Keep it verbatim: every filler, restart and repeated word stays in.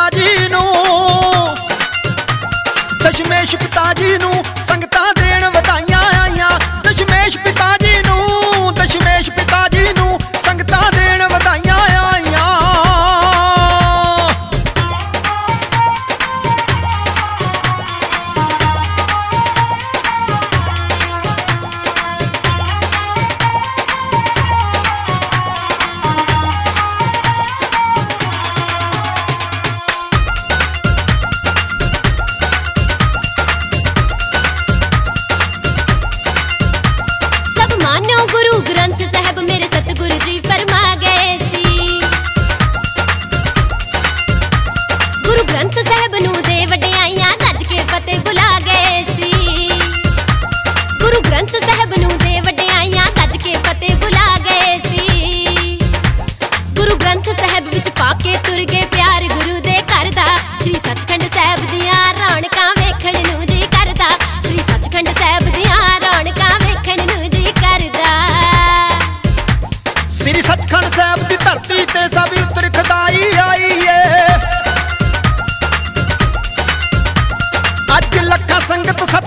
जी नूं, दशमेश पिता जी नूं संगतां देण वधाइयां आईयां। दशमेश पिता जी नूं, दशमेश पिता जी नूं संगतां देण वधाइयां आईयां। गुरु ग्रंथ साहब मेरे सतगुरु जी फरमा गए सी। गुरु ग्रंथ साहब नूं दे वडियाइयां गज के फतेह बुला गए सी। गुरु ग्रंथ साहब नूं दे वडियाइयां गज के फतेह बुला गए सी। गुरु ग्रंथ साहब विच पाके तुर गए प्यार गुरु दे घर दा। श्री सचखंड साहब दियां रौनकां वेखण नूं जी करदा। श्री सचखंड साहब दियां रौनकां वेखण नूं जी करदा। श्री सचखंड साहब की धरती ते सब उतर खदाई आई है। अज लखा संगत सत